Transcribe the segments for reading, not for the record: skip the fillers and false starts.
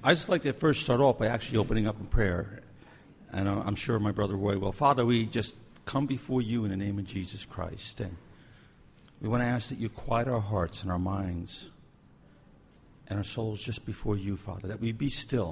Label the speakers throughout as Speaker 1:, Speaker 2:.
Speaker 1: I just like to first start off by actually opening up in prayer. And I'm sure my brother Roy will. Father, we just come before you in the name of Jesus Christ. And we want to ask that you quiet our hearts and our minds and our souls just before you, Father, that we be still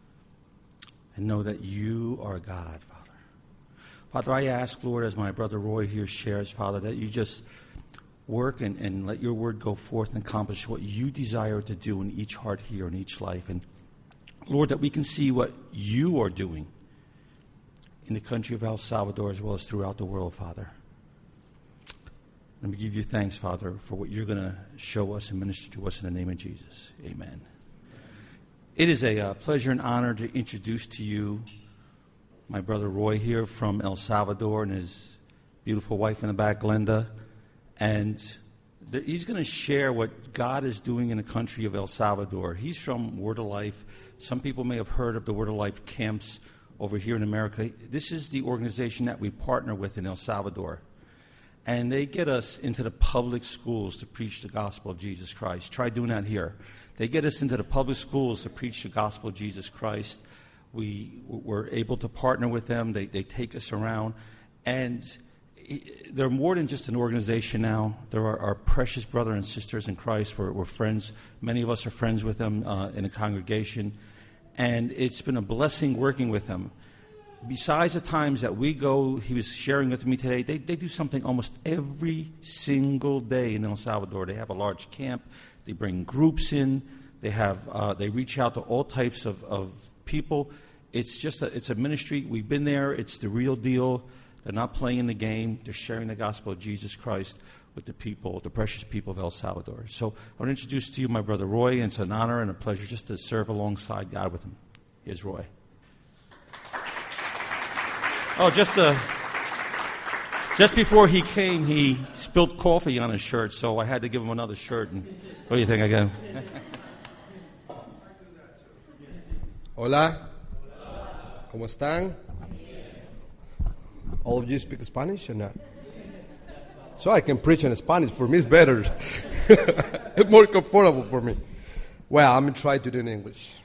Speaker 1: and know that you are God, Father. Father, I ask, Lord, as my brother Roy here shares, Father, that you just work and let your word go forth and accomplish what you desire to do in each heart here, in each life. And, Lord, that we can see what you are doing in the country of El Salvador as well as throughout the world, Father. And we give you thanks, Father, for what you're going to show us and minister to us in the name of Jesus. Amen. It is a pleasure and honor to introduce to you my brother Roy here from El Salvador and his beautiful wife in the back, Glenda. And he's going to share what God is doing in the country of El Salvador. He's from Word of Life. Some people may have heard of the Word of Life camps over here in America. This is the organization that we partner with in El Salvador. And they get us into the public schools to preach the gospel of Jesus Christ. Try doing that here. They get us into the public schools to preach the gospel of Jesus Christ. We were able to partner with them. They take us around. And they're more than just an organization now. They're our precious brothers and sisters in Christ. We're friends. Many of us are friends with them in a congregation. And it's been a blessing working with them. Besides the times that we go, he was sharing with me today, they do something almost every single day in El Salvador. They have a large camp. They bring groups in. They reach out to all types of people. It's just it's a ministry. We've been there. It's the real deal. They're not playing the game. They're sharing the gospel of Jesus Christ with the people, the precious people of El Salvador. So I want to introduce to you my brother Roy, and it's an honor and a pleasure just to serve alongside God with him. Here's Roy. Oh, just before he came, he spilled coffee on his shirt, so I had to give him another shirt. And what do you think I got?
Speaker 2: Hola. ¿Cómo están? All of you speak Spanish or not? So I can preach in Spanish. For me, it's better. It's more comfortable for me. Well, I'm going to try to do it in English.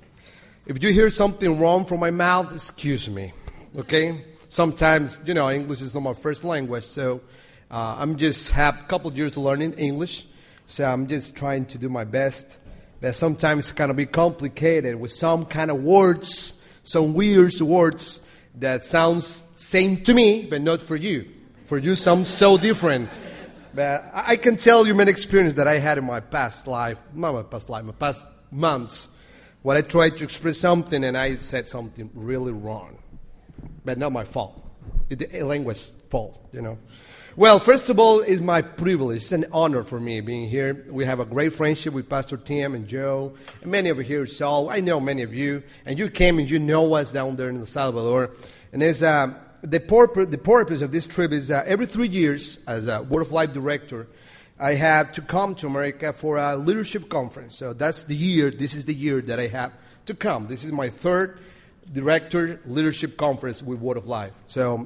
Speaker 2: If you hear something wrong from my mouth, excuse me. Okay? Sometimes, English is not my first language, so I'm just have a couple of years to learning English, so I'm just trying to do my best. But sometimes it's kind of be complicated with some kind of words, some weird words that sounds same to me, but not for you. For you, sounds so different. But I can tell you many experiences that I had in my past life, my past months, when I tried to express something and I said something really wrong. But not my fault. It's the language fault, Well, first of all, it's my privilege. It's an honor for me being here. We have a great friendship with Pastor Tim and Joe, and many over here. So I know many of you, and you came and you know us down there in El Salvador. And there's the purpose of this trip is every 3 years, as a Word of Life director, I have to come to America for a leadership conference. So that's the year. This is the year that I have to come. This is my third director leadership conference with Word of Life. So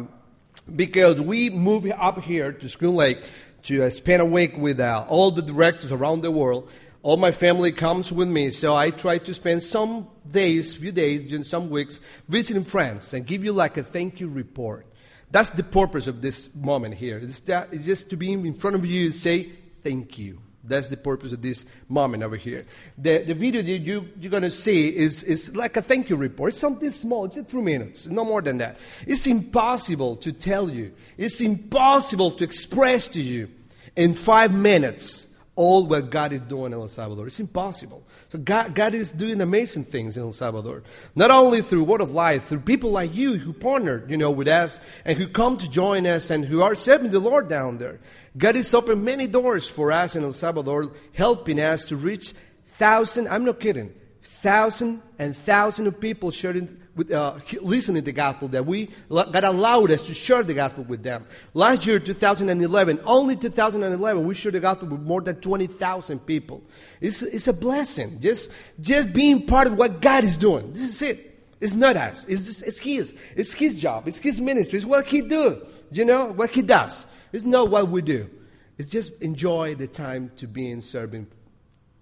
Speaker 2: because we moved up here to Spoon Lake to spend a week with all the directors around the world. All my family comes with me, so I try to spend some days, during some weeks, visiting friends and give you like a thank you report. That's the purpose of this moment here. It's just to be in front of you and say thank you. That's the purpose of this moment over here. The video that you're going to see is like a thank you report. It's something small. It's 3 minutes, no more than that. It's impossible to tell you. It's impossible to express to you in 5 minutes all what God is doing in El Salvador. It's impossible. So God is doing amazing things in El Salvador. Not only through Word of Life, through people like you who partnered, with us and who come to join us and who are serving the Lord down there. God is opening many doors for us in El Salvador, helping us to reach thousands, I'm not kidding, thousands and thousands of people sharing listening to the gospel, that God allowed us to share the gospel with them. Last year, 2011, only 2011, we shared the gospel with more than 20,000 people. It's a blessing. Just being part of what God is doing. This is it. It's not us. It's His job. It's His ministry. It's what He do. What He does. It's not what we do. It's just enjoy the time to be in serving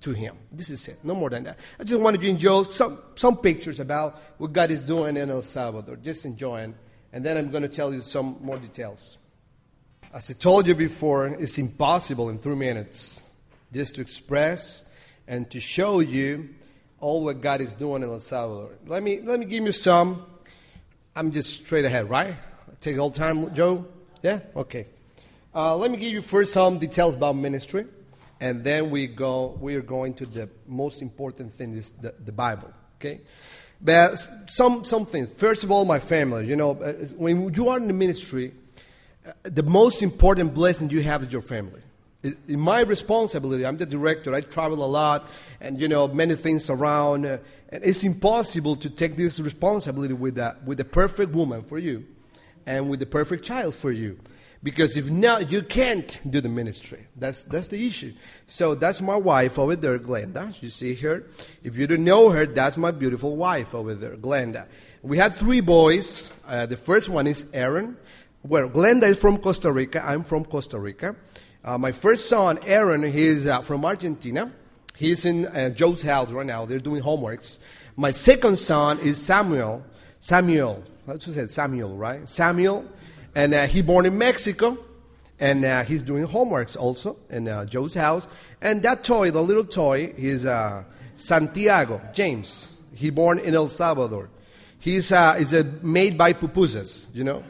Speaker 2: to Him. This is it. No more than that. I just wanted to enjoy some pictures about what God is doing in El Salvador. Just enjoying. And then I'm going to tell you some more details. As I told you before, it's impossible in 3 minutes just to express and to show you all what God is doing in El Salvador. Let me give you some. I'm just straight ahead, right? Take all the time, Joe? Yeah? Okay. Let me give you first some details about ministry, and then we are going to the most important thing, is the Bible, okay? But some things. First of all, my family. You know, when you are in the ministry, the most important blessing you have is your family. In my responsibility, I'm the director. I travel a lot, and many things around. And it's impossible to take this responsibility with the perfect woman for you, and with the perfect child for you, because if not, you can't do the ministry. That's the issue. So that's my wife over there, Glenda. You see her. If you don't know her, that's my beautiful wife over there, Glenda. We had 3 boys. The first one is Aaron. Well, Glenda is from Costa Rica. I'm from Costa Rica. My first son, Aaron, he's from Argentina. He's in Joe's house right now. They're doing homeworks. My second son is Samuel. That's what I said, Samuel, right? Samuel. And he born in Mexico. And he's doing homeworks also in Joe's house. And that toy, the little toy, is Santiago, James. He born in El Salvador. He's made by pupusas,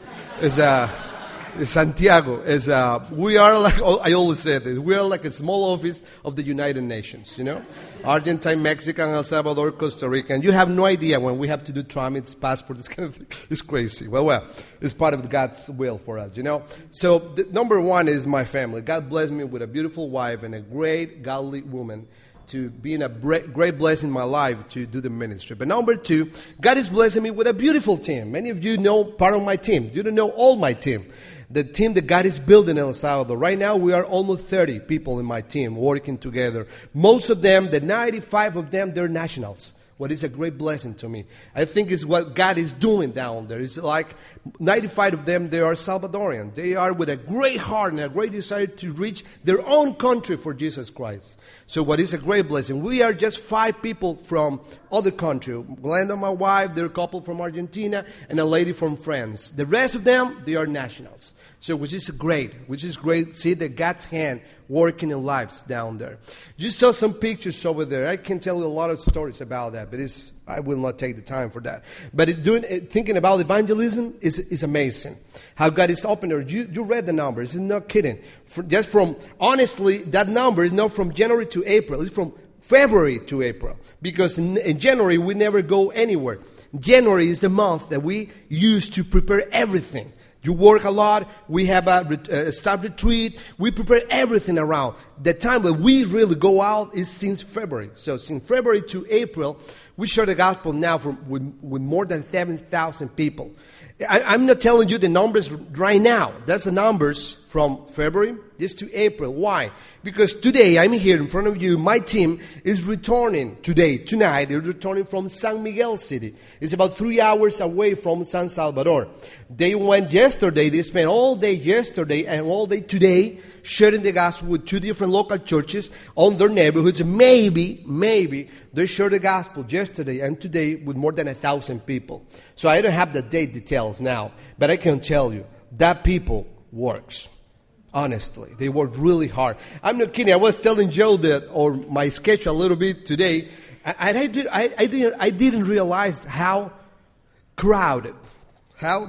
Speaker 2: It's Santiago. We are like, I always say this, we are like a small office of the United Nations, Argentine, Mexican, El Salvador, Costa Rica. And you have no idea when we have to do tramits, passports, this kind of thing. It's crazy. Well, it's part of God's will for us, So number one is my family. God blessed me with a beautiful wife and a great godly woman to be in a great blessing in my life to do the ministry. But number 2, God is blessing me with a beautiful team. Many of you know part of my team. You don't know all my team. The team that God is building in El Salvador. Right now, we are almost 30 people in my team working together. Most of them, the 95 of them, they're nationals. What is a great blessing to me. I think it's what God is doing down there. It's like 95 of them, they are Salvadorian. They are with a great heart and a great desire to reach their own country for Jesus Christ. So what is a great blessing? We are just 5 people from other country. Glenda, my wife, they're a couple from Argentina, and a lady from France. The rest of them, they are nationals. So which is great. See the God's hand working in lives down there. You saw some pictures over there. I can tell you a lot of stories about that, but I will not take the time for that. But thinking about evangelism is amazing. How God is open there. You read the numbers. It's not kidding. Honestly, that number is not from January to April. It's from February to April. Because in January, we never go anywhere. January is the month that we use to prepare everything. You work a lot. We have a staff retreat. We prepare everything around. The time that we really go out is since February. So since February to April, we share the gospel now with more than 7,000 people. I'm not telling you the numbers right now. That's the numbers from February just to April. Why? Because today, I'm here in front of you. My team is returning tonight. They're returning from San Miguel City. It's about 3 hours away from San Salvador. They went yesterday. They spent all day yesterday and all day today sharing the gospel with 2 different local churches on their neighborhoods. Maybe they shared the gospel yesterday and today with more than 1,000 people. So I don't have the date details now, but I can tell you that people works. Honestly, they work really hard. I'm not kidding. I was telling Joe my schedule a little bit today, and I didn't realize how crowded, how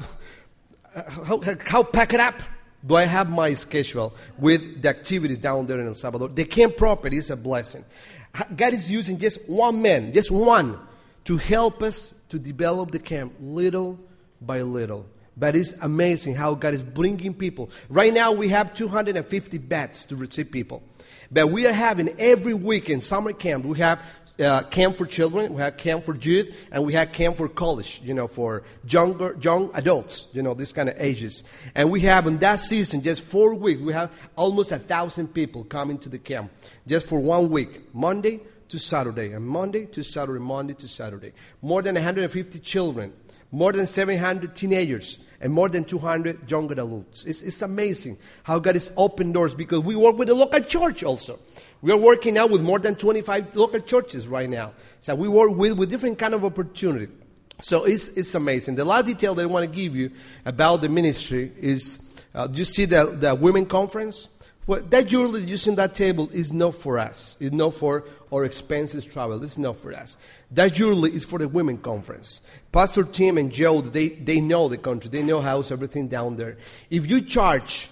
Speaker 2: packed up do I have my schedule with the activities down there in El Salvador. The camp property is a blessing. God is using just one man, to help us to develop the camp little by little. But it's amazing how God is bringing people. Right now we have 250 beds to receive people. But we are having every weekend summer camp. We have camp for children, we have camp for youth, and we have camp for college, for young adults, this kind of ages. And we have in that season, just 4 weeks, we have almost 1,000 people coming to the camp just for 1 week, Monday to Saturday, and Monday to Saturday. More than 150 children, more than 700 teenagers, and more than 200 young adults. It's amazing how God has opened doors because we work with the local church also. We are working now with more than 25 local churches right now. So we work with different kind of opportunity. So it's amazing. The last detail that I want to give you about the ministry is, you see the women conference? Well, that jewelry using that table is not for us. It's not for our expenses travel. It's not for us. That jewelry is for the women conference. Pastor Tim and Joe, they know the country. They know how's everything down there. If you charge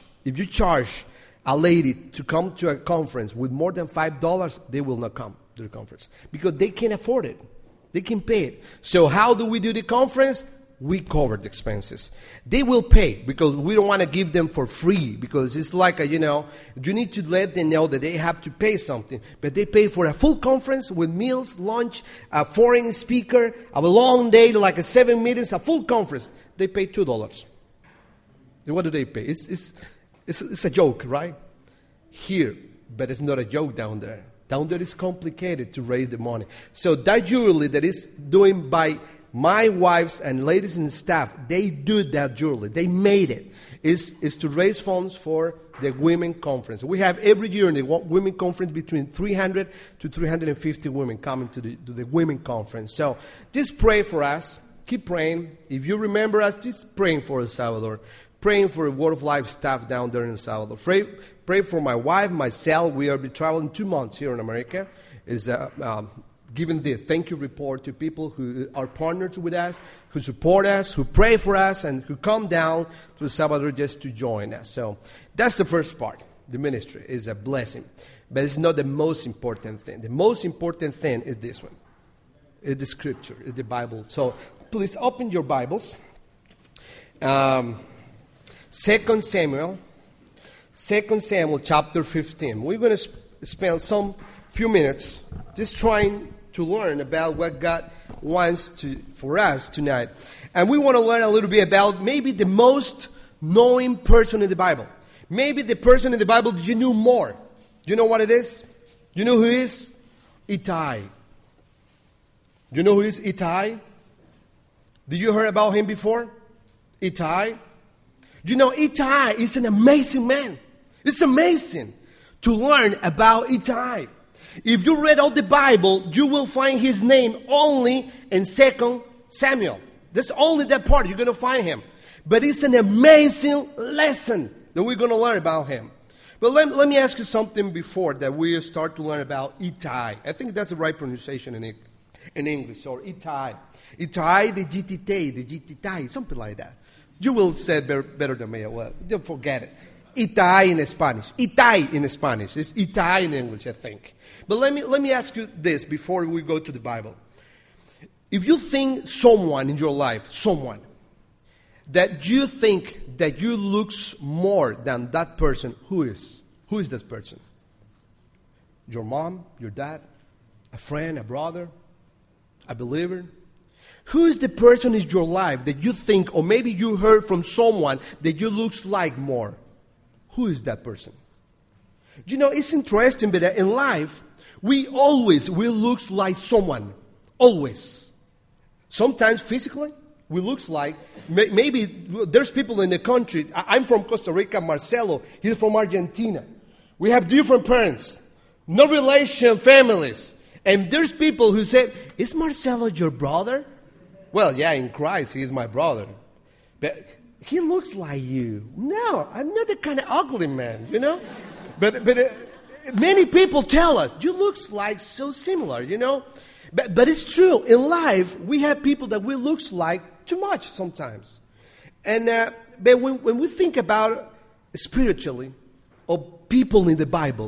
Speaker 2: a lady to come to a conference with more than $5, they will not come to the conference because they can't afford it. They can pay it. So how do we do the conference? We cover the expenses. They will pay because we don't want to give them for free because it's like, you need to let them know that they have to pay something. But they pay for a full conference with meals, lunch, a foreign speaker, a long day, like 7 meetings, a full conference. They pay $2. What do they pay? It's a joke, right? Here, but it's not a joke down there. Down there is complicated to raise the money. So that jewelry that is doing by my wives and ladies and staff, they do that jewelry. They made it. Is to raise funds for the women conference. We have every year in the women conference between 300 to 350 women coming to the women conference. So just pray for us. Keep praying. If you remember us, just praying for El Salvador. Praying for Word of Life staff down there in El Salvador. Pray for my wife, myself. We will be traveling 2 months here in America. Is giving the thank you report to people who are partnered with us, who support us, who pray for us, and who come down to El Salvador just to join us. So that's the first part. The ministry is a blessing. But it's not the most important thing. The most important thing is this one. It's the scripture, it's the Bible. So please open your Bibles. 2 Samuel chapter 15. We're going to spend some few minutes just trying to learn about what God wants for us tonight. And we want to learn a little bit about maybe the most knowing person in the Bible. Maybe the person in the Bible that you knew more. Do you know what it is? You know who he is? Ittai. Do you know who is Ittai? Did you hear about him before? Ittai. Do you know Ittai is an amazing man? It's amazing to learn about Ittai. If you read all the Bible, you will find his name only in 2 Samuel. That's only that part you're going to find him. But it's an amazing lesson that we're going to learn about him. But let me ask you something before that we start to learn about Ittai. I think that's the right pronunciation in English, or Ittai. Ittai, the Gititai, something like that. You will say it better than me. Well, don't forget it. Ittai in Spanish. Ittai in Spanish. It's Ittai in English, I think. But let me ask you this before we go to the Bible. If you think someone in your life, someone, that you think that you looks more than that person, who is? Who is this person? Your mom, your dad, a friend, a brother, a believer? Who is the person in your life that you think, or maybe you heard from someone that you looks like more? Who is that person? You know, it's interesting, but in life, we look like someone. Always. Sometimes physically, we look like, maybe there's people in the country. I'm from Costa Rica, Marcelo. He's from Argentina. We have different parents. No relation, families. And there's people who say, is Marcelo your brother? Well, yeah, in Christ, he is my brother. But he looks like you. No, I'm not the kind of ugly man, you know. But many people tell us, you look like so similar, you know. But it's true. In life, we have people that we look like too much sometimes. And but when we think about spiritually, or people in the Bible,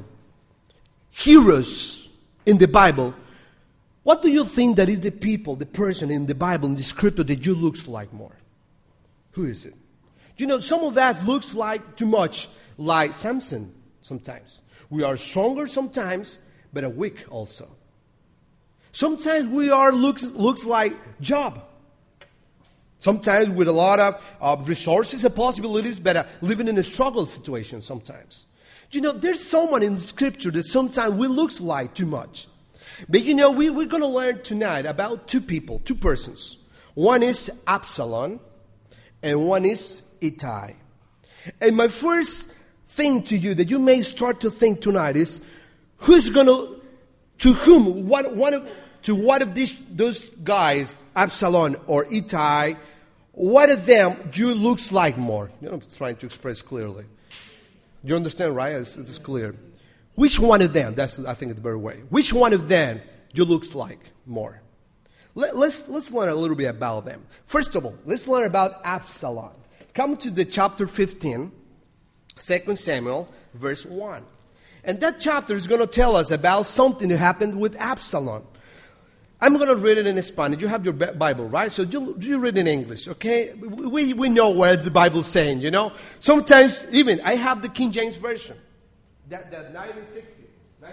Speaker 2: heroes in the Bible, what do you think that is the people, the person in the Bible, in the scripture that you looks like more? Who is it? You know, some of us looks like too much like Samson sometimes. We are stronger sometimes, but are weak also. Sometimes we are looks like Job. Sometimes with a lot of resources and possibilities, but living in a struggle situation sometimes. You know, there's someone in Scripture that sometimes we looks like too much. But you know, we're going to learn tonight about two people, two persons. One is Absalom, and one is Ittai. And my first thing to you that you may start to think tonight is, who's going to whom, what of those guys, Absalom or Ittai, what of them you looks like more? You know, I'm trying to express clearly. You understand, right? It's clear. Which one of them, that's, I think, the better way. Which one of them you looks like more? Let's learn a little bit about them. First of all, let's learn about Absalom. Come to the chapter 15, 2 Samuel, verse 1. And that chapter is going to tell us about something that happened with Absalom. I'm going to read it in Spanish. You have your Bible, right? So you read in English, okay? We know what the Bible's saying, you know? Sometimes, even, I have the King James Version. That 1960.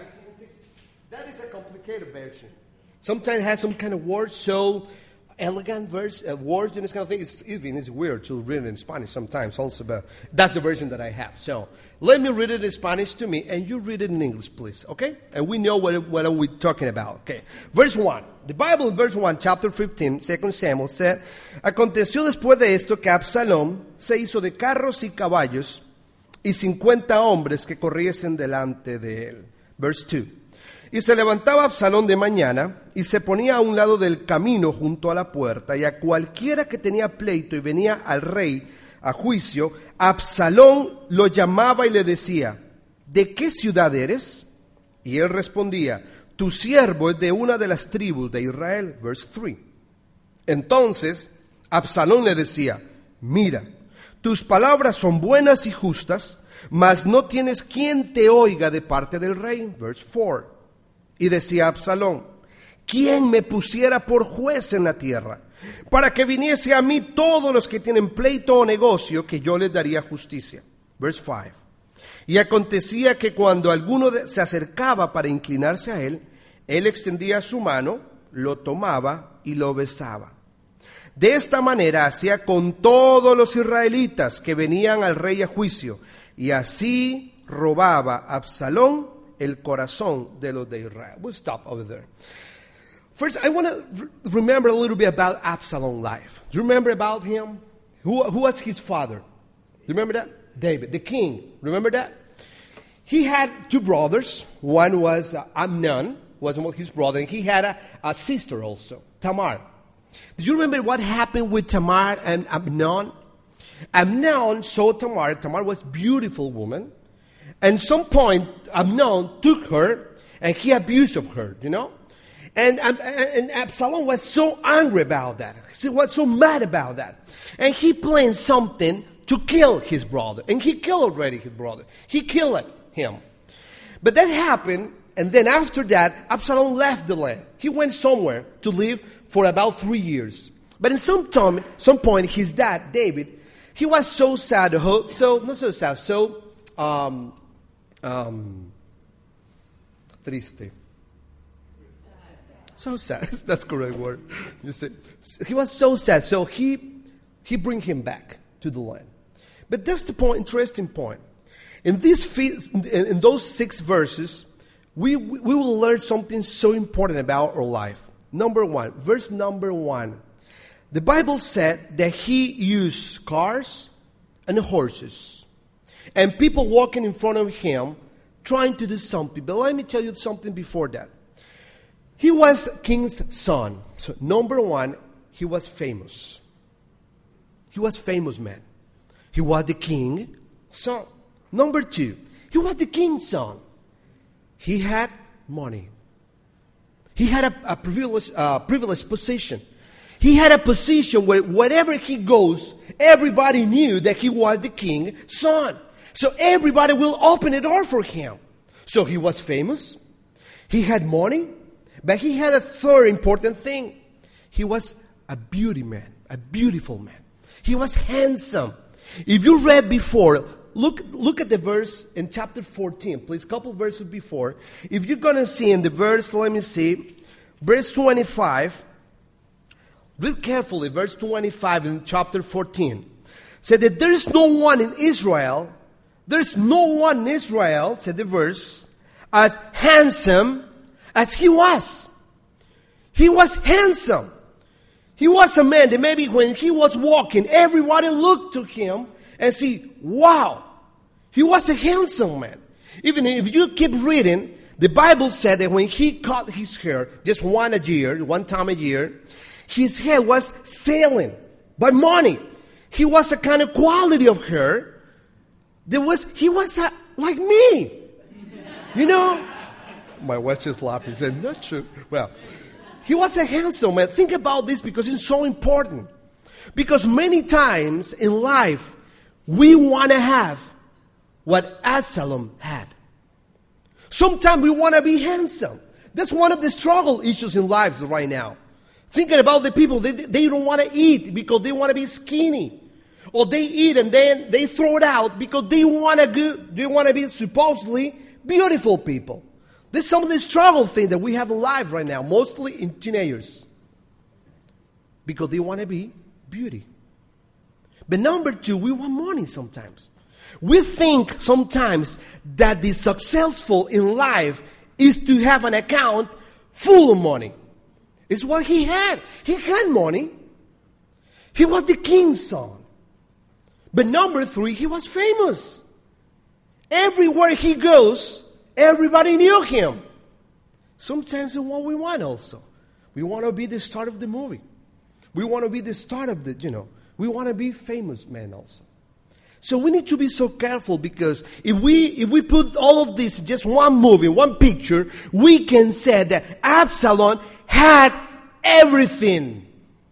Speaker 2: That is a complicated version. Sometimes it has some kind of words, so elegant words and this kind of thing. It's weird to read it in Spanish sometimes also, but that's the version that I have. So let me read it in Spanish to me, and you read it in English, please, okay? And we know what are we talking about, okay? Verse 1. The Bible in verse 1, chapter 15, 2 Samuel, said, aconteció después de esto que Absalom se hizo de carros y caballos y 50 hombres que corriesen delante de él. Verse 2. Y se levantaba Absalom de mañana y se ponía a un lado del camino junto a la puerta, y a cualquiera que tenía pleito y venía al rey a juicio, Absalom lo llamaba y le decía, ¿de qué ciudad eres? Y él respondía, tu siervo es de una de las tribus de Israel. Verse 3. Entonces Absalom le decía, mira, tus palabras son buenas y justas, mas no tienes quien te oiga de parte del rey. Verse 4. Y decía Absalom, ¿quién me pusiera por juez en la tierra, para que viniese a mí todos los que tienen pleito o negocio, que yo les daría justicia? Verse 5. Y acontecía que cuando alguno se acercaba para inclinarse a él extendía su mano, lo tomaba y lo besaba. De esta manera hacía con todos los israelitas que venían al rey a juicio, y así robaba Absalom el corazón de los de Israel. We'll stop over there. First, I want to remember a little bit about Absalom's life. Do you remember about him? Who was his father? Do you remember that? David, the king. Remember that? He had two brothers. One was Amnon, was his brother, and he had a sister also, Tamar. Do you remember what happened with Tamar and Amnon? Amnon saw Tamar. Tamar was a beautiful woman. And some point, Amnon took her, and he abused of her, you know? And Absalom was so angry about that. He was so mad about that. And he planned something to kill his brother. And he killed already his brother. He killed him. But that happened, and then after that, Absalom left the land. He went somewhere to live for about 3 years. But in some point, his dad, David, he was so sad, triste. So sad. That's the correct word. You see, he was so sad. So he bring him back to the land. But that's the point. Interesting point. In those 6 verses, we will learn something so important about our life. Number 1, verse number 1. The Bible said that he used cars and horses, and people walking in front of him trying to do something. But let me tell you something before that. He was king's son. So number 1, he was famous. He was famous man. He was the king's son. Number 2, he was the king's son. He had money. He had a privileged position. He had a position where wherever he goes, everybody knew that he was the king's son. So everybody will open the door for him. So he was famous. He had money. But he had a third important thing. He was a beauty man, a beautiful man. He was handsome. If you read before, look at the verse in chapter 14, please, a couple verses before. If you're going to see in the verse, let me see, verse 25, read carefully, verse 25 in chapter 14. Said that there is no one in Israel, said the verse, as handsome as he was. He was handsome. He was a man that maybe when he was walking, everybody looked to him and see, wow, he was a handsome man. Even if you keep reading, the Bible said that when he cut his hair, just one time a year, his hair was selling by money. He was a kind of quality of hair. He was like me. You know? My wife just laughed and said, not true. Well, he was a handsome man. Think about this because it's so important. Because many times in life, we want to have what Absalom had. Sometimes we want to be handsome. That's one of the struggle issues in lives right now. Thinking about the people, they don't want to eat because they want to be skinny. Or they eat and then they throw it out because they want to be supposedly beautiful people. There's some of the struggle thing that we have in life right now, mostly in teenagers. Because they want to be beauty. But number two, we want money sometimes. We think sometimes that the successful in life is to have an account full of money. It's what he had. He had money. He was the king's son. But number three, he was famous. Everywhere he goes, everybody knew him. Sometimes it's what we want also. We want to be the star of the movie. We want to be the star of we want to be famous men also. So we need to be so careful because if we put all of this in just one movie, one picture, we can say that Absalom had everything.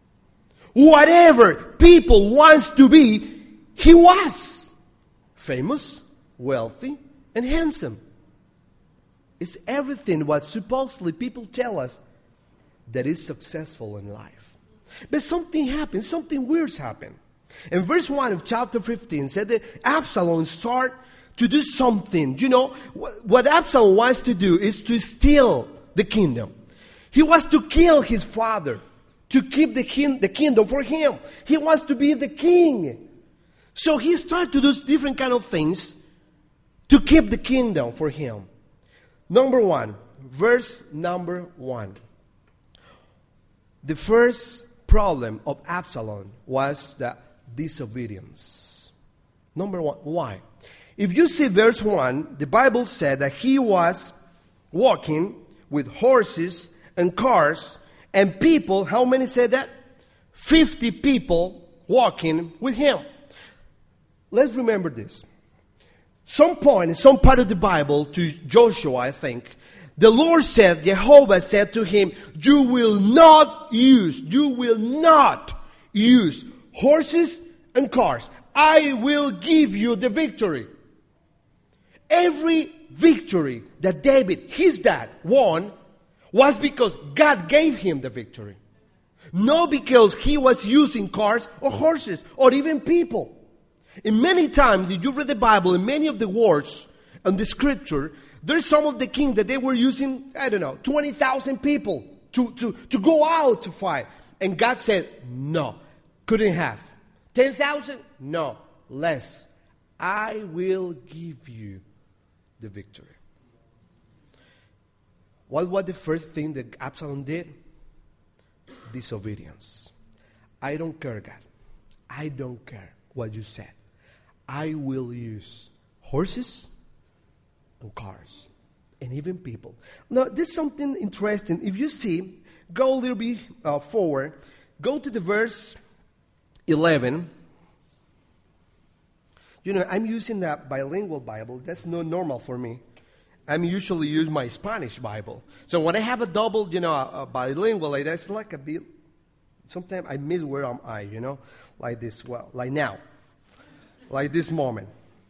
Speaker 2: Whatever people wants to be, he was. Famous, wealthy, and handsome. It's everything what supposedly people tell us that is successful in life. But something happened, something weird happened. In verse 1 of chapter 15 said that Absalom started to do something. You know, what Absalom wants to do is to steal the kingdom. He wants to kill his father to keep the kingdom for him. He wants to be the king. So he started to do different kind of things to keep the kingdom for him. Number 1, verse number 1. The first problem of Absalom was the disobedience. Number 1, why? If you see verse 1, the Bible said that he was walking with horses and cars and people. How many said that? 50 people walking with him. Let's remember this. Some point in some part of the Bible to Joshua, I think, the Lord said, Jehovah said to him, you will not use horses and cars. I will give you the victory. Every victory that David, his dad, won was because God gave him the victory. Not because he was using cars or horses or even people. And many times, if you read the Bible, in many of the words in the scripture, there's some of the kings that they were using, 20,000 people to go out to fight. And God said, no, couldn't have. 10,000? No, less. I will give you the victory. What was the first thing that Absalom did? Disobedience. I don't care, God. I don't care what you said. I will use horses and cars and even people. Now, there's something interesting. If you see, go a little bit forward. Go to the verse 11. I'm using that bilingual Bible. That's not normal for me. I'm usually use my Spanish Bible. So when I have a double, a bilingual, like that's like a bit. Sometimes I miss where am I, like this. Well, like now, like this moment.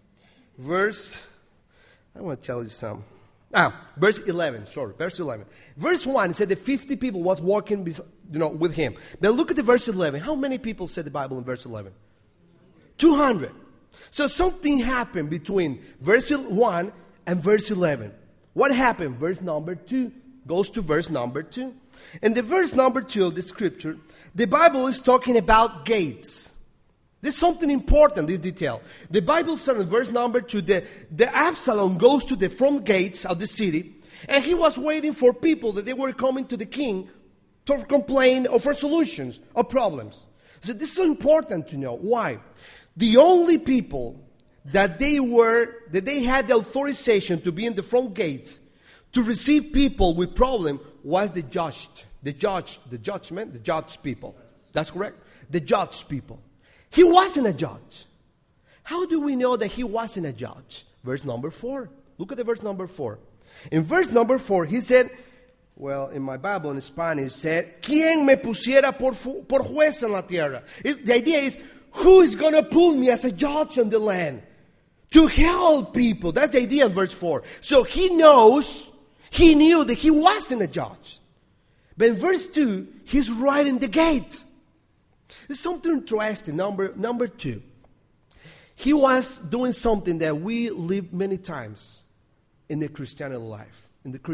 Speaker 2: I want to tell you some. Verse 11. Sorry, verse 11. Verse 1 said that 50 people was walking, with him. But look at the verse 11. How many people said the Bible in verse 11? 200. So something happened between verse 1 and verse 11. What happened? Verse number 2 goes to verse number 2. In the verse number 2 of the scripture, the Bible is talking about gates. There's something important, this detail. The Bible says in verse number 2, the Absalom goes to the front gates of the city, and he was waiting for people that they were coming to the king to complain or for solutions of problems. So this is so important to know. Why? The only people that they had the authorization to be in the front gates to receive people with problem was the judged people. That's correct. The judged people. He wasn't a judge. How do we know that he wasn't a judge? Verse number 4. Look at the verse number 4. In verse number 4, he said, well, in my Bible in Spanish, it said, ¿Quién me pusiera por juez en la tierra? The idea is, who is going to put me as a judge on the land? To help people. That's the idea in verse 4. So he knew that he wasn't a judge. But in verse 2, he's right in the gate. There's something interesting. Number 2. He was doing something that we live many times in the Christian life.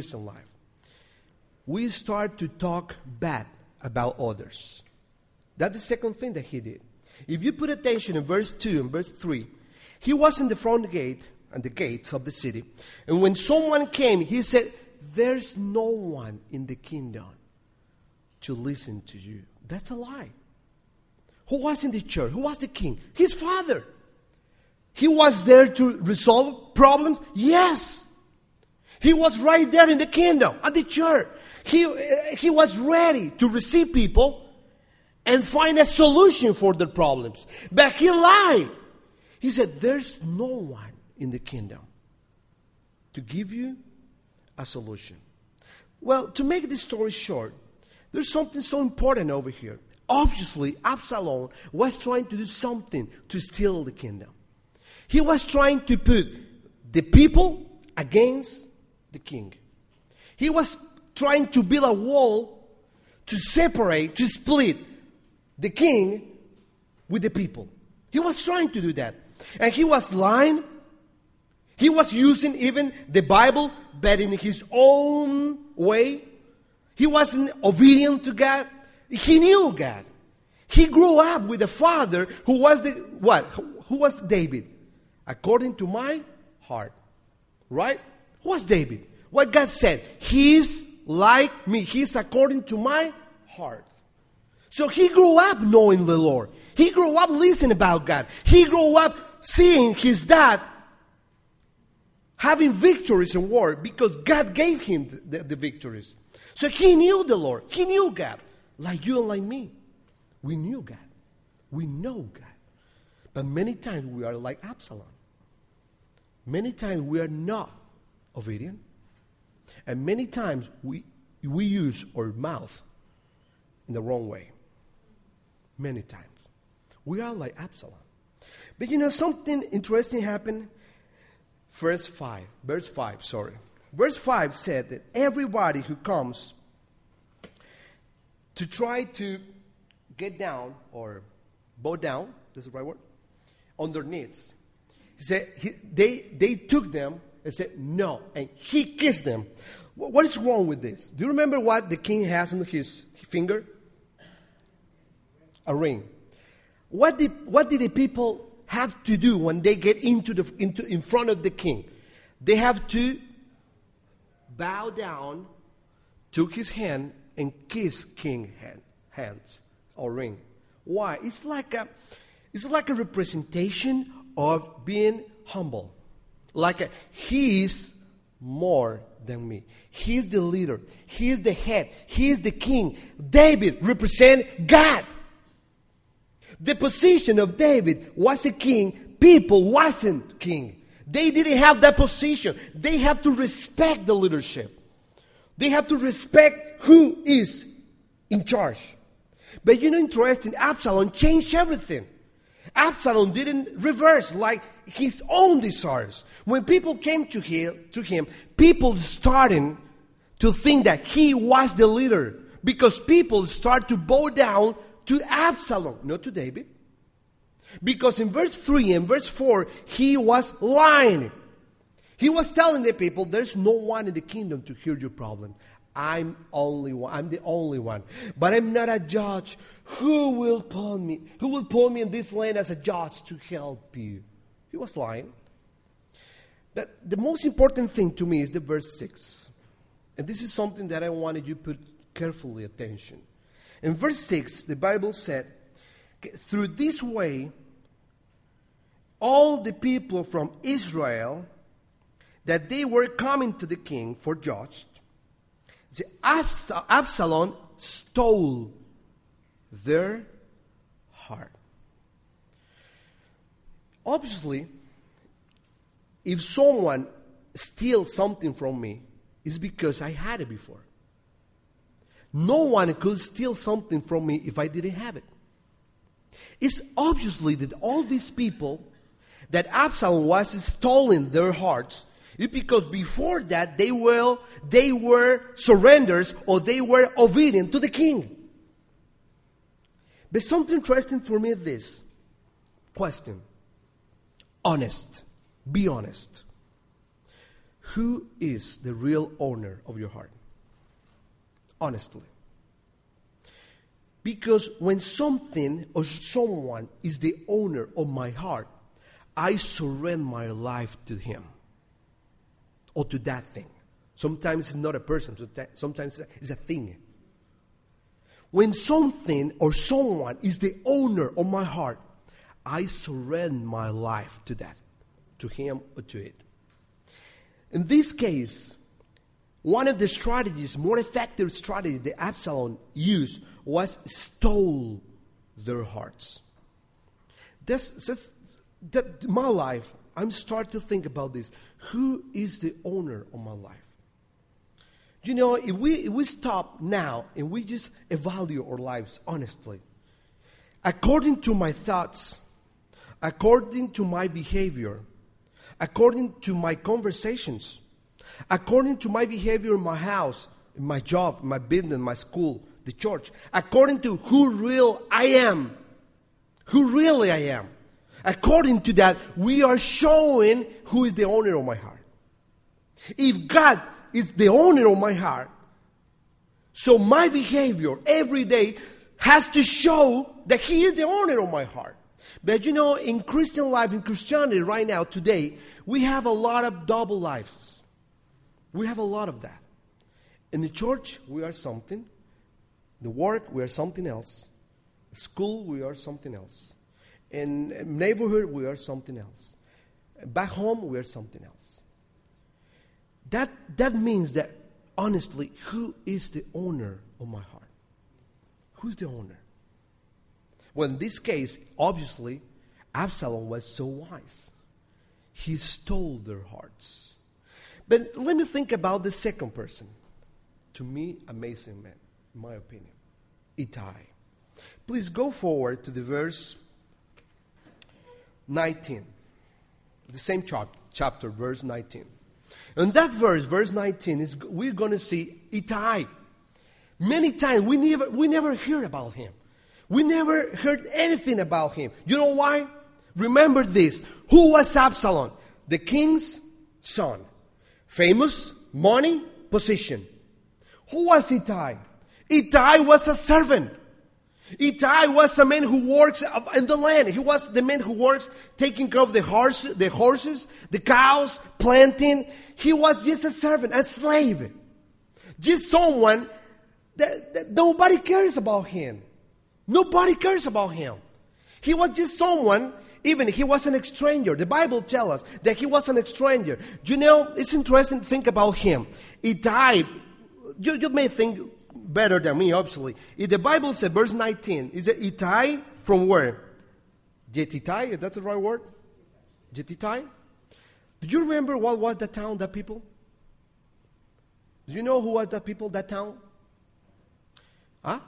Speaker 2: We start to talk bad about others. That's the second thing that he did. If you put attention in verse 2 and verse 3, he was in the front gate and the gates of the city. And when someone came, he said, there's no one in the kingdom to listen to you. That's a lie. Who was in the church? Who was the king? His father. He was there to resolve problems? Yes. He was right there in the kingdom, at the church. He was ready to receive people and find a solution for their problems. But he lied. He said, there's no one in the kingdom to give you a solution. Well, to make this story short, there's something so important over here. Obviously, Absalom was trying to do something to steal the kingdom. He was trying to put the people against the king. He was trying to build a wall to separate, to split the king with the people. He was trying to do that. And he was lying. He was using even the Bible, but in his own way. He wasn't obedient to God. He knew God. He grew up with a father who was Who was David? According to my heart. Right? Who was David? What God said. He's like me. He's according to my heart. So he grew up knowing the Lord. He grew up listening about God. He grew up seeing his dad having victories in war because God gave him the victories. So he knew the Lord. He knew God. Like you and like me. We knew God. We know God. But many times we are like Absalom. Many times we are not obedient. And many times we use our mouth in the wrong way. Many times. We are like Absalom. But you know, something interesting happened. Verse 5 said that everybody who comes to try to get down or bow down, that's the right word, on their knees. He said they took them and said no, and he kissed them. What is wrong with this? Do you remember what the king has on his finger? A ring. What did the people have to do when they get in front of the king? They have to bow down, took his hand, and kiss king's hands or ring. Why? It's like a representation of being humble. He's more than me. He's the leader. He's the head. He's the king. David represents God. The position of David was a king. People wasn't king. They didn't have that position. They have to respect the leadership. They have to respect who is in charge. But you know, interesting, Absalom changed everything. Absalom didn't reverse like his own desires. When people came to him, people started to think that he was the leader. Because people start to bow down to Absalom, not to David. Because in verse 3 and verse 4, he was lying. He was telling the people, there's no one in the kingdom to hear your problem. I'm the only one. But I'm not a judge. Who will put me in this land as a judge to help you? He was lying. But the most important thing to me is the verse 6. And this is something that I wanted you to put carefully attention. In verse 6, the Bible said, through this way, all the people from Israel, that they were coming to the king for judge, Absalom stole their heart. Obviously, if someone steals something from me, it's because I had it before. No one could steal something from me if I didn't have it. It's obviously that all these people that Absalom was stealing their hearts, it's because before that they were surrenders or they were obedient to the king. But something interesting for me is this question. Honest. Be honest. Who is the real owner of your heart? Honestly. Because when something or someone is the owner of my heart, I surrender my life to him or to that thing. Sometimes it's not a person, sometimes it's a thing. When something or someone is the owner of my heart, I surrender my life to that, to him or to it. In this case, one of the strategies, more effective strategy that Absalom used was stole their hearts. My life, I'm starting to think about this. Who is the owner of my life? You know, if we stop now and we just evaluate our lives honestly, according to my thoughts, according to my behavior, according to my conversations, according to my behavior in my house, in my job, in my business, my school, the church, according to who really I am, according to that, we are showing who is the owner of my heart. If God is the owner of my heart, so my behavior every day has to show that He is the owner of my heart. But you know, in Christian life, in Christianity right now, today, we have a lot of double lives. We have a lot of that. In the church, we are something. The work, we are something else. School, we are something else. In neighborhood, we are something else. Back home, we are something else. That means that, honestly, who is the owner of my heart? Who's the owner? Well, in this case, obviously, Absalom was so wise. He stole their hearts. But let me think about the second person. To me, amazing man, in my opinion. Ittai. Please go forward to the verse 19. The same chapter, verse 19. In that verse 19, we're going to see Ittai. Many times we never hear about him. We never heard anything about him. You know why? Remember this. Who was Absalom? The king's son. Famous, money, position. Who was Ittai? Ittai was a servant. Ittai was a man who works in the land. He was the man who works taking care of the horses, the cows, planting. He was just a servant, a slave. Just someone that nobody cares about him. Nobody cares about him. He was just someone, even he was an stranger. The Bible tells us that he was an stranger. You know, it's interesting to think about him. Ittai, you may think better than me, obviously. If the Bible says, verse 19, is it Ittai from where? Jetittai, is that the right word? Jetittai? Do you remember what was that town, that people? Do you know who was that people, that town? Huh?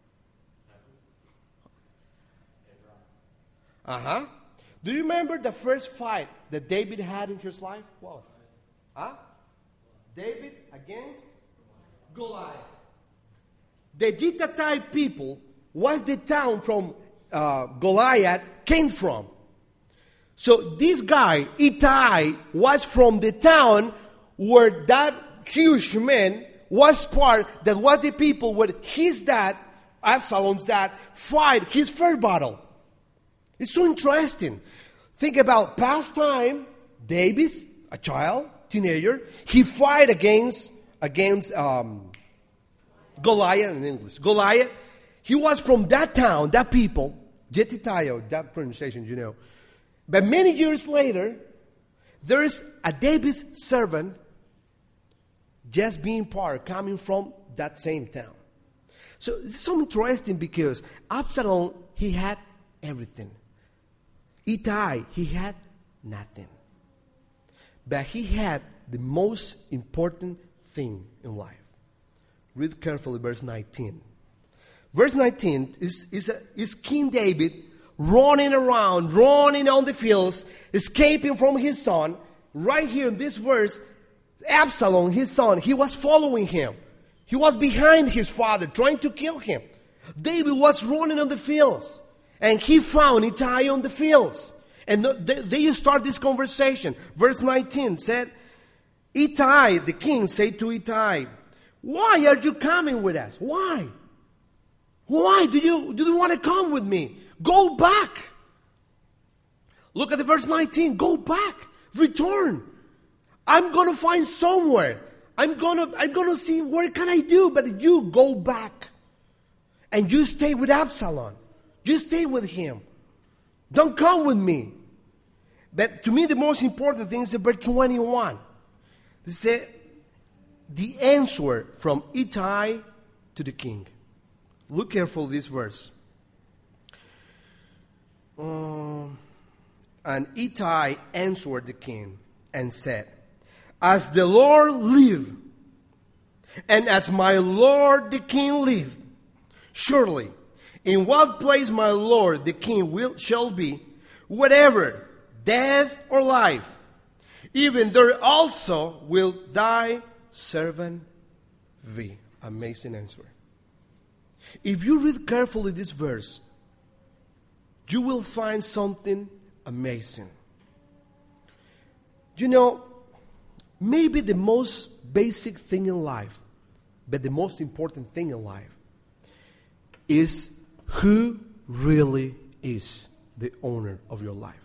Speaker 2: Uh-huh. Do you remember the first fight that David had in his life? What was it? Huh? David against Goliath. The Jetittai people was the town from Goliath came from. So this guy, Ittai, was from the town where that huge man was part, that was the people where his dad, Absalom's dad, fight his first battle. It's so interesting. Think about past time, David, a child, teenager, he fight against Goliath in English. Goliath, he was from that town, that people, Jetittai, that pronunciation, you know. But many years later, there is a David's servant just being part, coming from that same town. So it's so interesting because Absalom, he had everything. Ittai, he had nothing. But he had the most important thing in life. Read carefully verse 19. Verse 19 is King David running around, running on the fields, escaping from his son. Right here in this verse, Absalom, his son, he was following him. He was behind his father, trying to kill him. David was running on the fields, and he found Ittai on the fields. And they start this conversation. Verse 19 said, Ittai, the king, said to Ittai, why are you coming with us? Why? Why do you want to come with me? Go back. Look at the verse 19. Go back. Return. I'm going to find somewhere. I'm going to see what can I do. But you go back. And you stay with Absalom. You stay with him. Don't come with me. But to me, the most important thing is verse 21. It said, the answer from Ittai to the king. Look carefully this verse. And Ittai answered the king and said, as the Lord live, and as my lord the king live, surely in what place my lord the king shall be, whatever, death or life, even there also will thy servant be. Amazing answer. If you read carefully this verse, you will find something amazing. You know, maybe the most basic thing in life, but the most important thing in life, is who really is the owner of your life.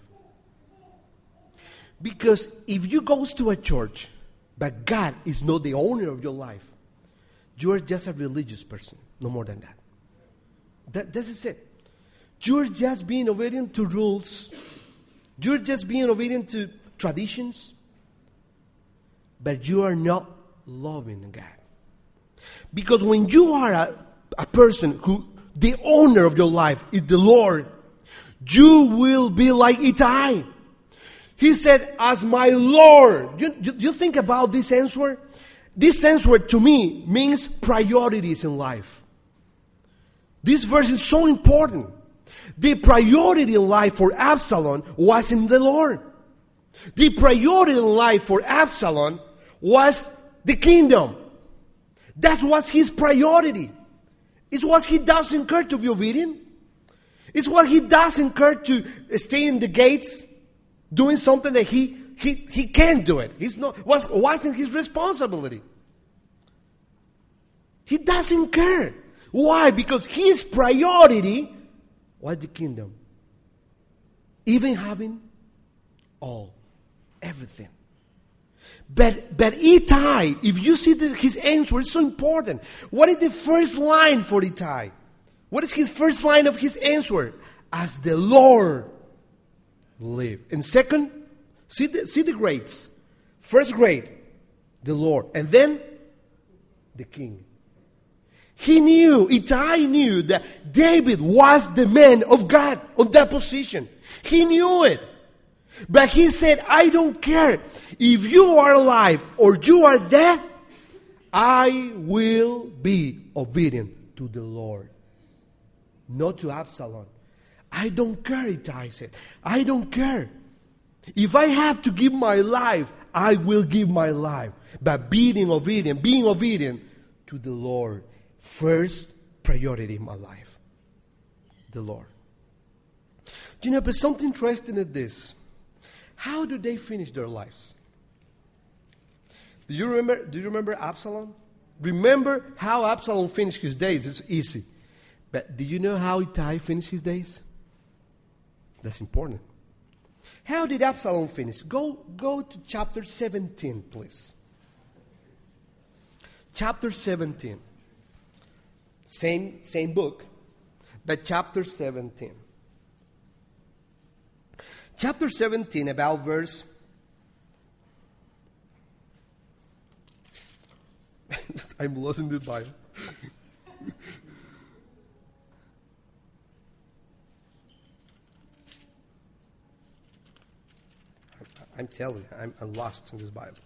Speaker 2: Because if you go to a church, but God is not the owner of your life, you are just a religious person, no more than that. That is it. You're just being obedient to rules. You're just being obedient to traditions. But you are not loving God. Because when you are a person who the owner of your life is the Lord, you will be like Ittai. He said, as my Lord. You think about this answer? This answer to me means priorities in life. This verse is so important. The priority in life for Absalom was in the Lord. The priority in life for Absalom was the kingdom. That was his priority. It's what he doesn't care to be obedient. It's what he doesn't care to stay in the gates doing something that he can't do it. Wasn't his responsibility. He doesn't care. Why? Because his priority was the kingdom. Even having everything. But Ittai, if you see his answer, it's so important. What is the first line for Ittai? What is his first line of his answer? As the Lord live. And second, see the grades. First grade, the Lord. And then, the king. Ittai knew that David was the man of God on that position. He knew it. But he said, I don't care. If you are alive or you are dead, I will be obedient to the Lord. Not to Absalom. I don't care, Ittai said. I don't care. If I have to give my life, I will give my life. But being obedient to the Lord. First priority in my life. The Lord. Do you know, but something interesting is this. How do they finish their lives? Do you remember Absalom? Remember how Absalom finished his days. It's easy. But do you know how Ittai finished his days? That's important. How did Absalom finish? Go to chapter 17, please. Chapter 17. Same book, but chapter 17. Chapter 17, about verse I'm lost in this Bible. I'm telling you, I'm lost in this Bible.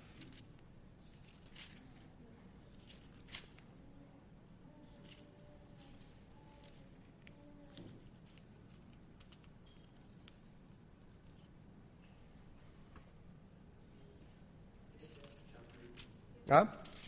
Speaker 2: Huh?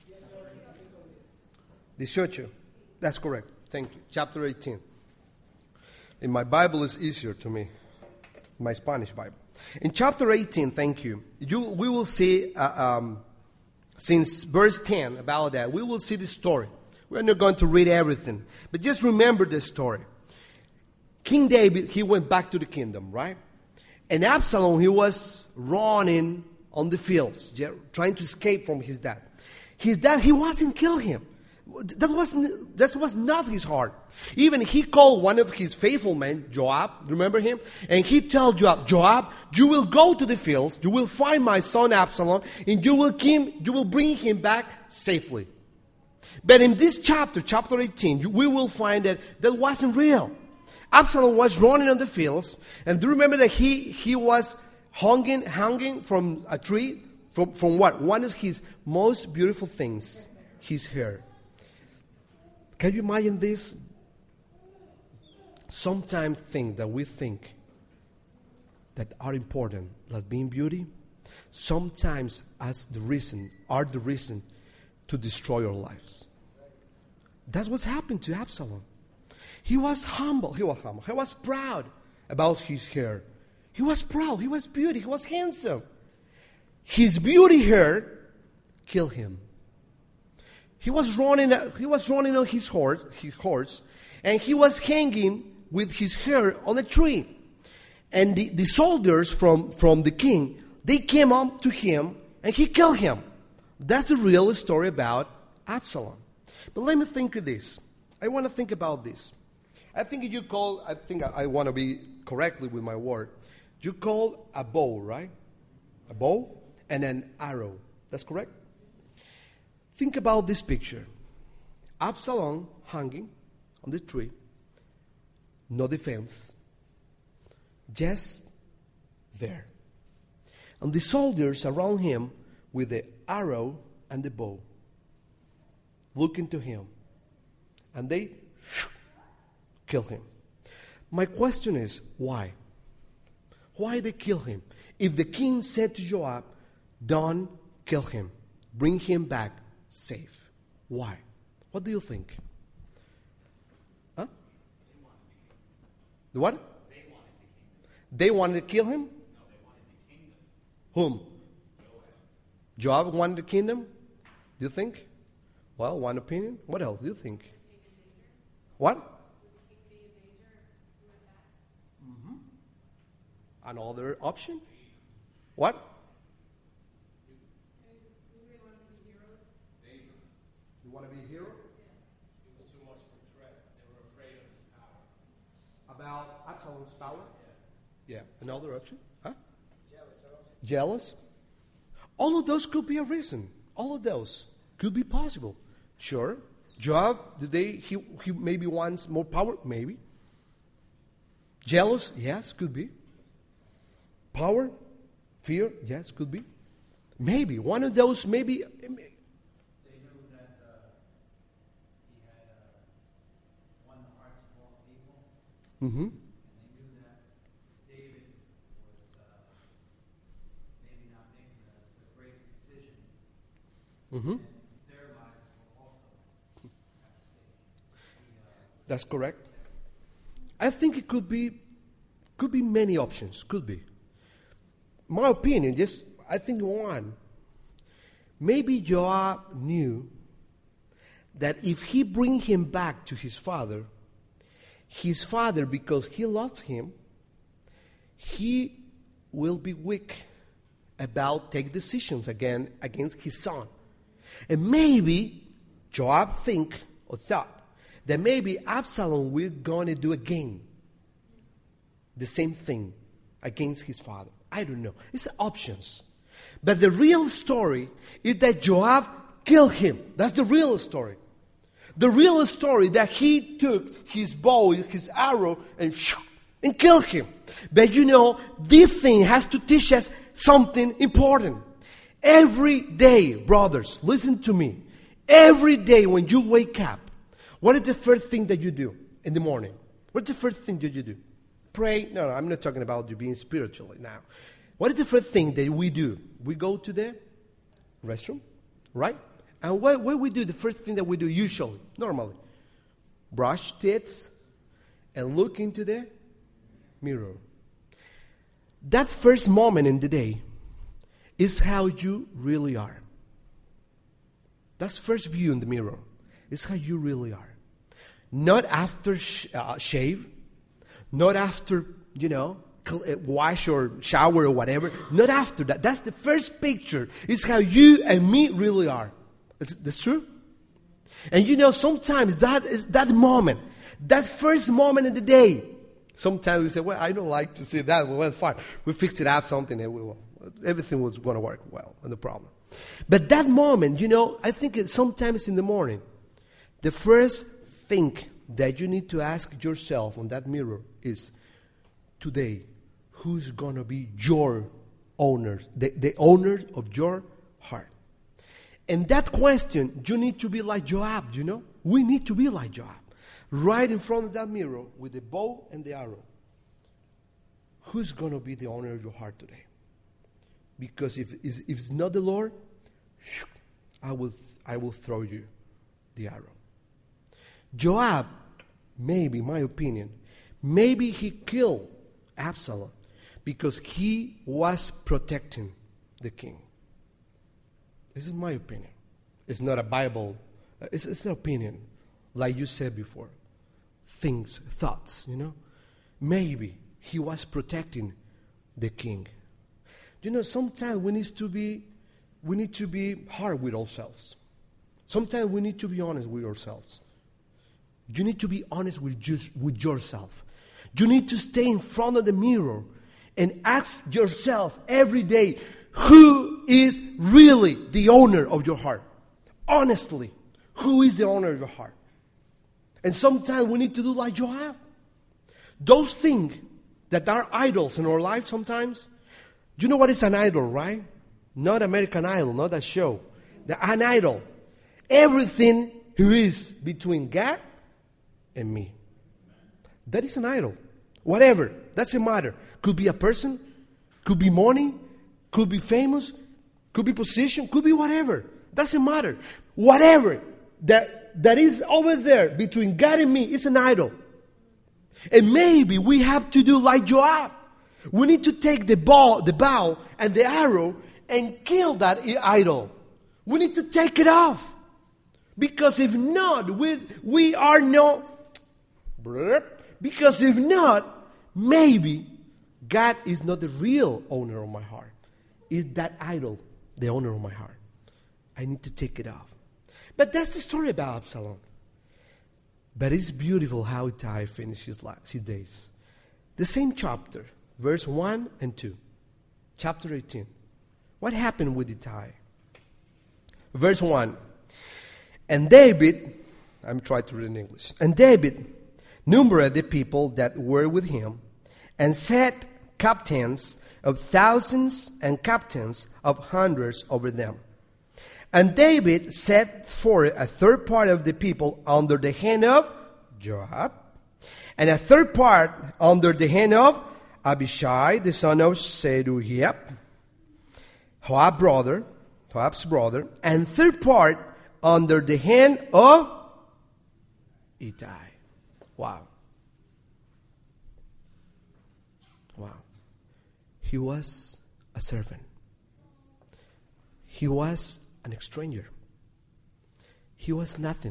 Speaker 2: 18. That's correct. Thank you. Chapter 18. In my Bible, it's easier to me. My Spanish Bible. In chapter 18, thank you. We will see, since verse 10 about that, we will see the story. We're not going to read everything. But just remember the story. King David, he went back to the kingdom, right? And Absalom, he was running on the fields, trying to escape from his dad. His dad, he wasn't kill him. That was not his heart. Even he called one of his faithful men, Joab, remember him? And he told Joab, you will go to the fields, you will find my son Absalom, and you will bring him back safely. But in this chapter 18, we will find that wasn't real. Absalom was running on the fields, and do you remember that he was hanging from a tree? From what? One of his most beautiful things, his hair. Can you imagine this? Sometimes things that we think that are important, like being beauty, sometimes are the reason to destroy our lives. That's what's happened to Absalom. He was humble. He was proud about his hair. He was proud. He was beauty. He was handsome. His beauty hair killed him. He was running on his horse, and he was hanging with his hair on a tree. And the soldiers from the king, they came up to him, and he killed him. That's the real story about Absalom. But let me think of this. I want to think about this. I want to be correctly with my word. You call a bow, right? A bow and an arrow. That's correct? Think about this picture. Absalom hanging on the tree. No defense. Just there. And the soldiers around him with the arrow and the bow. Looking to him. And they kill him. My question is, why? Why they kill him? If the king said to Joab, don't kill him. Bring him back safe. Why? What do you think? Huh? The what? They wanted to kill him? No, they wanted the kingdom. Whom? Joab wanted the kingdom? Do you think? Well, one opinion. What else do you think? What? Mm-hmm. Another option? What? You want to be a hero?
Speaker 3: It was too much of a threat. They were afraid of his power.
Speaker 2: About Absalom's power? Yeah. Another option? Huh?
Speaker 3: Jealous.
Speaker 2: Jealous? All of those could be a reason. All of those could be possible. Sure. Joab, he maybe wants more power? Maybe. Jealous? Yes, could be. Power? Fear? Yes, could be. Maybe. One of those, maybe.
Speaker 3: They knew that he had won the hearts of all people.
Speaker 2: Mm-hmm.
Speaker 3: And they knew that David was maybe not making the greatest decision.
Speaker 2: Mm-hmm.
Speaker 3: And their lives were also at stake.
Speaker 2: That's correct. I think it could be many options. Could be. My opinion, I think one. Maybe Joab knew that if he bring him back to his father, because he loved him, he will be weak about take decisions again against his son. And maybe Joab thought that maybe Absalom will going to do again the same thing against his father. I don't know. It's options. But the real story is that Joab killed him. That's the real story. The real story that he took his bow, his arrow, and killed him. But this thing has to teach us something important. Every day, brothers, listen to me. Every day when you wake up, what is the first thing that you do in the morning? What's the first thing that you do? Pray? No, I'm not talking about you being spiritually now. What is the first thing that we do? We go to the restroom, right? And what we do, the first thing that we do usually, normally, brush teeth and look into the mirror. That first moment in the day is how you really are. That's first view in the mirror. It's how you really are. Not after shave, not after, wash or shower or whatever. Not after that. That's the first picture. It's how you and me really are. That's true. And sometimes that moment, that first moment of the day, sometimes we say, well, I don't like to see that. Well, it's fine. We fixed it up something and everything was going to work well, no problem. But that moment, I think sometimes in the morning, the first thing that you need to ask yourself on that mirror is, today, who's going to be your owner, the owner of your heart? And that question, you need to be like Joab, We need to be like Joab. Right in front of that mirror with the bow and the arrow. Who's going to be the owner of your heart today? Because if it's not the Lord, I will throw you the arrow. Joab, maybe, my opinion, maybe he killed Absalom because he was protecting the king. This is my opinion. It's not a Bible. It's an opinion, like you said before. Things, thoughts, Maybe he was protecting the king. Sometimes we need to be hard with ourselves. Sometimes we need to be honest with ourselves. You need to be honest with yourself. You need to stay in front of the mirror and ask yourself every day, who is really the owner of your heart? Honestly, who is the owner of your heart? And sometimes we need to do like Joab. Those things that are idols in our life sometimes, you know what is an idol, right? Not American Idol, not a show. An idol. Everything who is between God and me. That is an idol. Whatever. Doesn't matter. Could be a person. Could be money. Could be famous. Could be position. Could be whatever. Doesn't matter. Whatever that is over there between God and me is an idol. And maybe we have to do like Joab. We need to take the bow and the arrow and kill that idol. We need to take it off. Because if not, we are no. Because if not, maybe God is not the real owner of my heart. Is that idol the owner of my heart? I need to take it off. But that's the story about Absalom. But it's beautiful how Ittai finished his days. The same chapter, verse 1 and 2. Chapter 18. What happened with Ittai? Verse 1. And David, I'm trying to read in English. And David numbered the people that were with him and set captains of thousands and captains of hundreds over them. And David set forth a third part of the people under the hand of Joab, and a third part under the hand of Abishai, the son of Zeruiah, Joab's brother, and third part under the hand of Ittai. Wow. He was a servant. He was an stranger. He was nothing.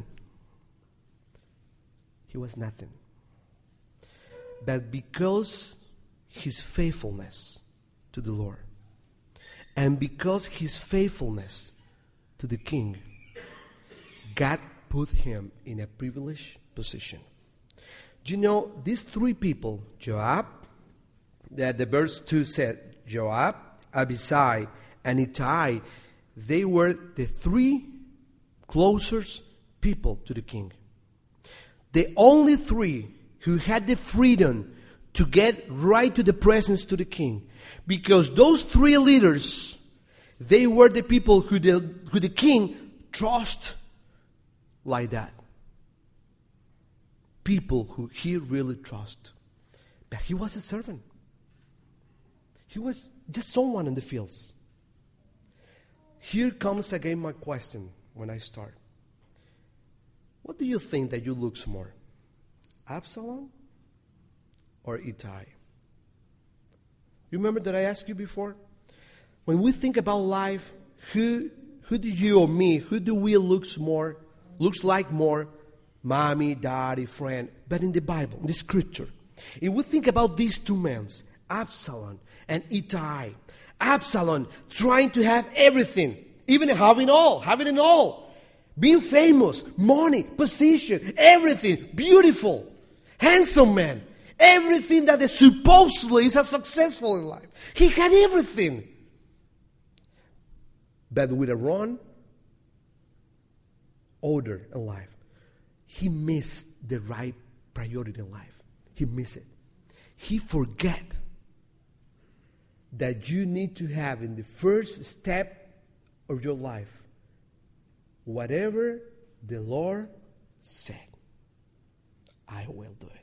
Speaker 2: But because his faithfulness to the Lord, and because his faithfulness to the king, God put him in a privileged position. Do you know, these three people, Joab, that the verse 2 said, Joab, Abishai, and Ittai, they were the three closest people to the king. The only three who had the freedom to get right to the presence to the king. Because those three leaders, they were the people who the king trust like that. People who he really trusts. But he was a servant. He was just someone in the fields. Here comes again my question when I start. What do you think that you looks more? Absalom or Ittai? You remember that I asked you before? When we think about life, who do you or me, who do we looks like more? Mommy, daddy, friend. But in the Bible, in the scripture, if we think about these two men, Absalom and Ittai, Absalom trying to have everything, even having it all. Being famous, money, position, everything, beautiful, handsome man. Everything that is supposedly is successful in life. He had everything. But with a wrong order in life, he missed the right priority in life. He missed it. He forget that you need to have in the first step of your life whatever the Lord said, I will do it.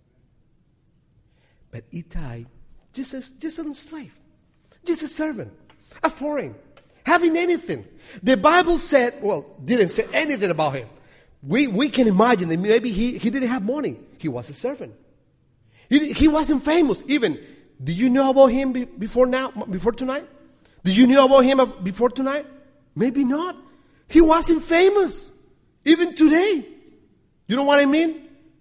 Speaker 2: But Ittai, just a slave, just a servant, a foreign, having anything. The Bible said, didn't say anything about him. We can imagine that maybe he didn't have money. He was a servant. He wasn't famous. Even, did you know about him before tonight? Did you know about him before tonight? Maybe not. He wasn't famous. Even today. You know what I mean?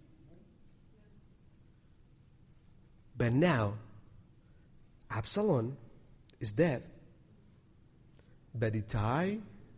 Speaker 2: But now, Absalom is dead. But Ittai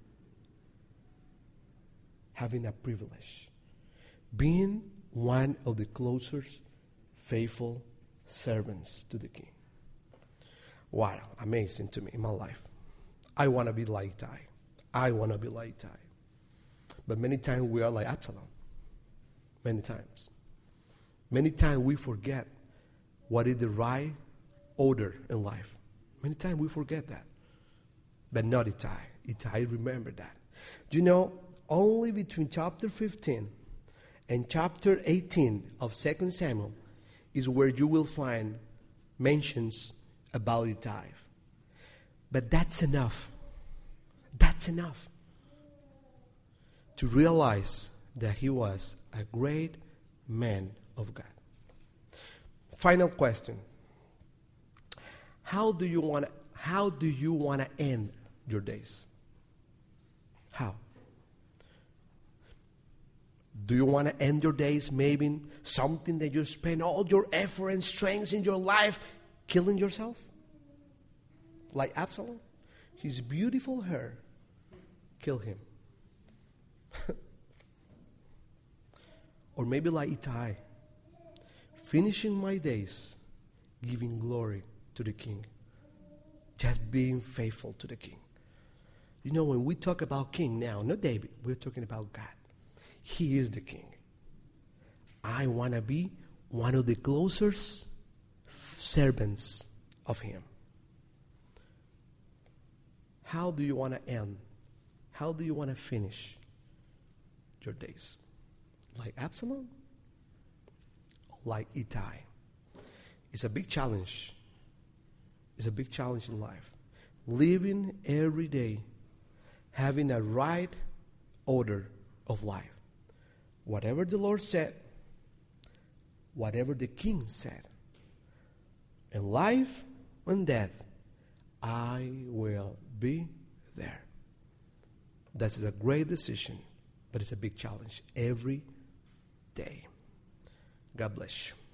Speaker 2: having a privilege. Being one of the closest faithful servants to the king. Wow, amazing to me in my life. I want to be like Ittai. I want to be like Ittai. But many times we are like Absalom. Many times. Many times we forget what is the right order in life. Many times we forget that. But not Ittai. Ittai remembered that. Do you know, only between chapter 15 and chapter 18 of 2 Samuel is where you will find mentions about Ittai. But that's enough. That's enough to realize that he was a great man of God. Final question. How do you want to end your days? How? Do you want to end your days maybe something that you spend all your effort and strength in your life killing yourself? Like Absalom? His beautiful hair killed him. Or maybe like Ittai, finishing my days giving glory to the king. Just being faithful to the king. You know, when we talk about king now, not David, we're talking about God. He is the king. I want to be one of the closest servants of him. How do you want to end? How do you want to finish your days? Like Absalom? Like Ittai? It's a big challenge. It's a big challenge in life. Living every day, having a right order of life. Whatever the Lord said, whatever the king said. In life and death, I will be there. That is a great decision, but it's a big challenge every day. God bless you.